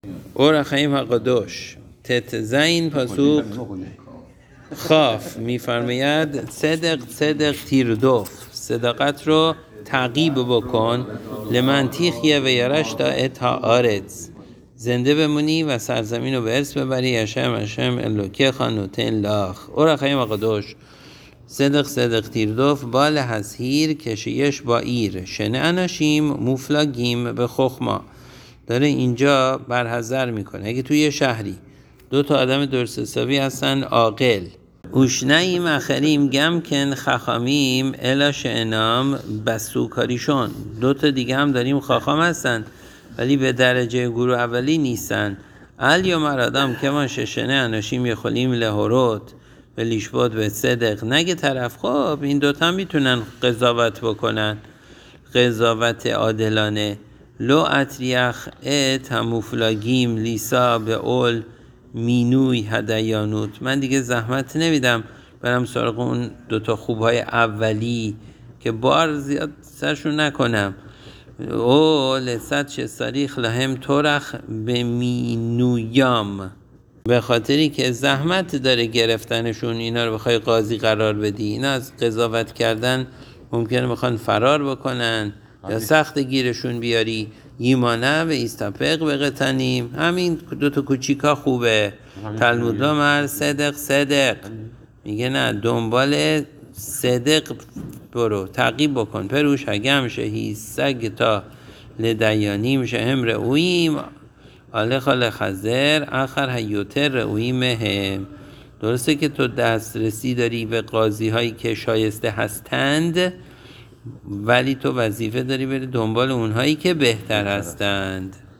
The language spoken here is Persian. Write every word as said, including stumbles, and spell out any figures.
اور החיים הקדוש تت زین پاسوق خاف میفرماید صدق صدق تیردوف، صداقت رو تعقیب بکن. لمن تیخیه و یرشتا اتا آرز، زنده بمونی و سرزمین رو به ارث ببری. اشم اشم الوکه خانوتن لاخ. اور החיים הקדוش صدق صدق تیردوف بال هزهیر کشیش با ایر شنه اناشیم مفلگیم به خخما. داره اینجا برحذر میکنه اگه توی شهری دو تا آدم درست حسابی هستن عاقل، اوشنیم اخریم گم کن خخامیم الا شئنام بسوکاریشون، دو تا دیگه هم داریم خاخام هستن ولی به درجه گروه اولی نیستن. الیا مرادم که ما ششنه اناشیم یخولیم لهوروت به لیشباد به صدق نگه طرف. خب این دوتا هم میتونن قضاوت بکنن، قضاوت عادلانه. لو اتریخ ات هموفلاگیم لیسا به اول مینوی هدیانوت، من دیگه زحمت نمیدم برم سراغ اون دوتا خوبهای اولی که بار زیاد سرشون نکنم. او لسد شستاریخ لهم تورخ به مینویام، به خاطری که زحمت داره گرفتنشون، اینا رو بخوای قاضی قرار بدی، اینا از قضاوت کردن ممکنه بخوان فرار بکنن یا سخت گیرشون بیاری. ایمانه و ایستپق بقتنیم، همین دوتا کوچیکا خوبه. تلمود مر صدق صدق میگه نه، دنبال صدق برو، تعقیب بکن. پروش هگم شهی سگ تا لدیانی میشه هم رعویم آله خاله خزر آخر هیوتر رعویم هم. درسته که تو دسترسی داری به قاضی هایی که شایسته هستند، ولی تو وظیفه داری بری دنبال اونهایی که بهتر هستند.